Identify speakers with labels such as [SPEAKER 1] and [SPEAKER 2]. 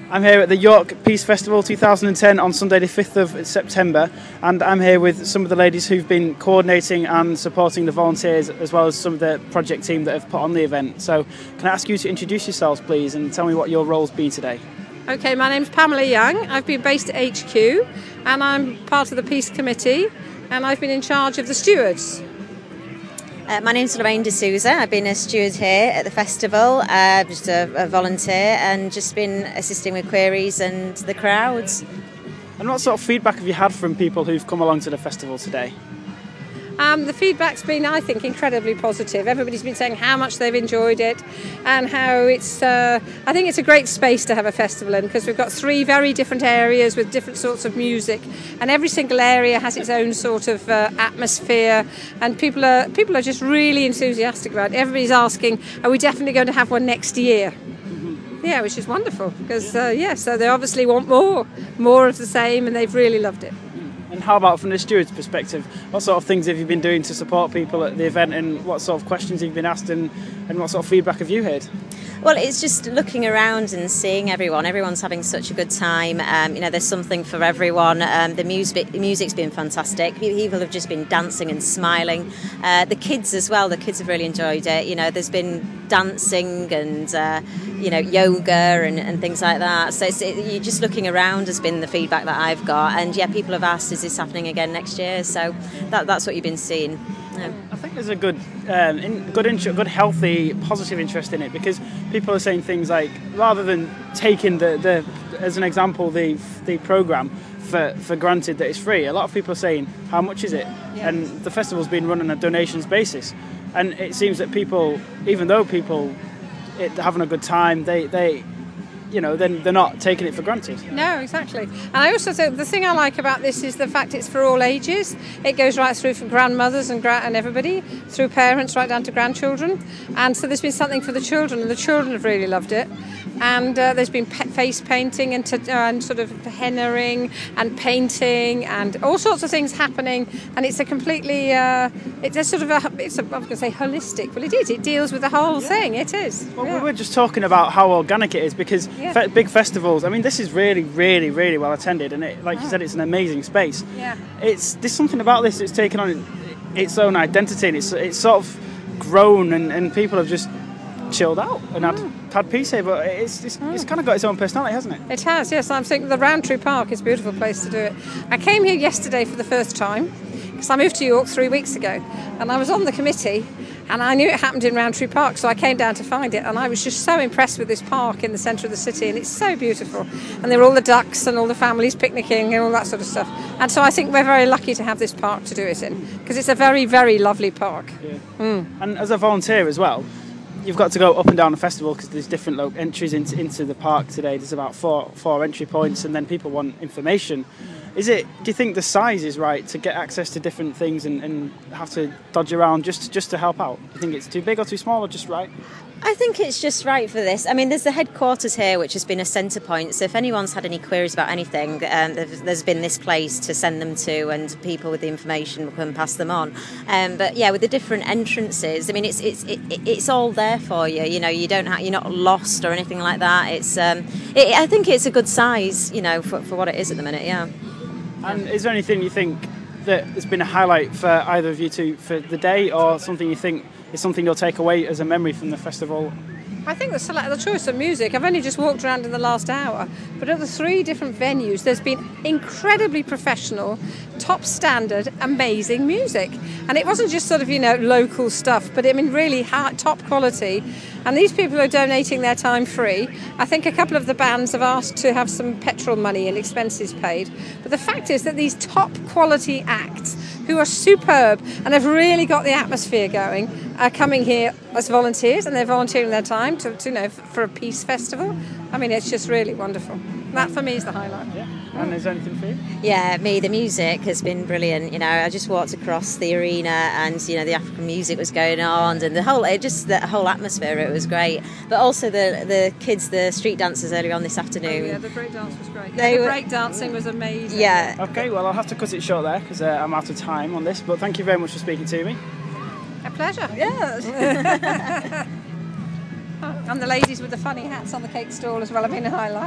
[SPEAKER 1] I'm here at the York Peace Festival 2010 on Sunday the 5th of September, and I'm here with some of the ladies who've been coordinating and supporting the volunteers, as well as some of the project team that have put on the event. So can I ask you to introduce yourselves, please, and tell me what your role's been today?
[SPEAKER 2] Okay, my name's Pamela Young. I've been based at HQ and I'm part of the Peace Committee, and I've been in charge of the stewards.
[SPEAKER 3] My name's Lorraine D'Souza. I've been a steward here at the festival, just a volunteer, and just been assisting with queries and the crowds.
[SPEAKER 1] And what sort of feedback have you had from people who've come along to the festival today?
[SPEAKER 2] The feedback's been, I think, incredibly positive. Everybody's been saying how much they've enjoyed it and how it's, I think it's a great space to have a festival in, because we've got 3 very different areas with different sorts of music, and every single area has its own sort of atmosphere, and people are just really enthusiastic about it. Everybody's asking, are we definitely going to have one next year? Yeah, which is wonderful, because, so they obviously want more of the same, and they've really loved it.
[SPEAKER 1] And how about from the steward's perspective? What sort of things have you been doing to support people at the event, and what sort of questions have you been asked, and what sort of feedback have you heard?
[SPEAKER 3] Well, it's just looking around and seeing everyone. Everyone's having such a good time. There's something for everyone. The music's been fantastic. People have just been dancing and smiling. The kids as well. The kids have really enjoyed it. There's been dancing and yoga and things like that. So you're just looking around has been the feedback that I've got. And yeah, people have asked, is this happening again next year? So that's what you've been seeing. Yeah.
[SPEAKER 1] I think there's a good, healthy, positive interest in it, because people are saying things like, rather than taking the as an example, the programme for granted that it's free, a lot of people are saying, how much is it?
[SPEAKER 2] Yeah.
[SPEAKER 1] And the festival's been run on a donations basis, and it seems that people, even though people are having a good time, then they're not taking it for granted.
[SPEAKER 2] No, exactly. And I also think the thing I like about this is the fact it's for all ages. It goes right through from grandmothers and everybody, through parents right down to grandchildren. And so there's been something for the children, and the children have really loved it. And there's been face painting and sort of hennaing and painting and all sorts of things happening. And it's a completely, I was going to say holistic. Well, it is. It deals with the whole thing. It is.
[SPEAKER 1] Well, we were just talking about how organic it is, because big festivals, I mean, this is really, really, really well attended, and you said, it's an amazing space.
[SPEAKER 2] Yeah.
[SPEAKER 1] There's something about this that's taken on its own identity, and it's sort of grown, and people have just chilled out and had peace here, but it's kind of got its own personality, hasn't it?
[SPEAKER 2] It has, yes. I'm thinking the Rowntree Park is a beautiful place to do it. I came here yesterday for the first time, because I moved to York 3 weeks ago, and I was on the committee, and I knew it happened in Rowntree Park, so I came down to find it, and I was just so impressed with this park in the centre of the city, and it's so beautiful. And there were all the ducks and all the families picnicking and all that sort of stuff. And so I think we're very lucky to have this park to do it in, because it's a very, very lovely park.
[SPEAKER 1] Yeah. And as a volunteer as well, you've got to go up and down the festival, because there's different entries into the park today. There's about four entry points, and then people want information. Do you think the size is right to get access to different things and have to dodge around just to help out? Do you think it's too big or too small, or just right?
[SPEAKER 3] I think it's just right for this. I mean, there's the headquarters here, which has been a centre point. So if anyone's had any queries about anything, there's been this place to send them to, and people with the information can pass them on. But yeah, with the different entrances, I mean, it's all there for you. You're not lost or anything like that. I think it's a good size, for what it is at the minute. Yeah.
[SPEAKER 1] And is there anything you think that has been a highlight for either of you two for the day, or something you think is something you'll take away as a memory from the festival?
[SPEAKER 2] I think the choice of music, I've only just walked around in the last hour, but at the 3 different venues, there's been incredibly professional, top standard, amazing music. And it wasn't just sort of, local stuff, but I mean, really top quality. And these people are donating their time free. I think a couple of the bands have asked to have some petrol money and expenses paid. But the fact is that these top quality acts, who are superb and have really got the atmosphere going, are coming here as volunteers, and they're volunteering their time for a peace festival. I mean, it's just really wonderful. That for me is the highlight.
[SPEAKER 1] Yeah. And is there anything for you?
[SPEAKER 3] Yeah, the music has been brilliant. I just walked across the arena, and the African music was going on, and the whole atmosphere, it was great. But also the kids, the street dancers earlier on this afternoon.
[SPEAKER 2] Oh, yeah, the break dance was great. The break dancing was amazing.
[SPEAKER 3] Yeah.
[SPEAKER 1] Okay, well, I'll have to cut it short there, because I'm out of time on this. But thank you very much for speaking to me.
[SPEAKER 2] A pleasure.
[SPEAKER 3] Yeah.
[SPEAKER 2] And the ladies with the funny hats on the cake stall as well have been a highlight.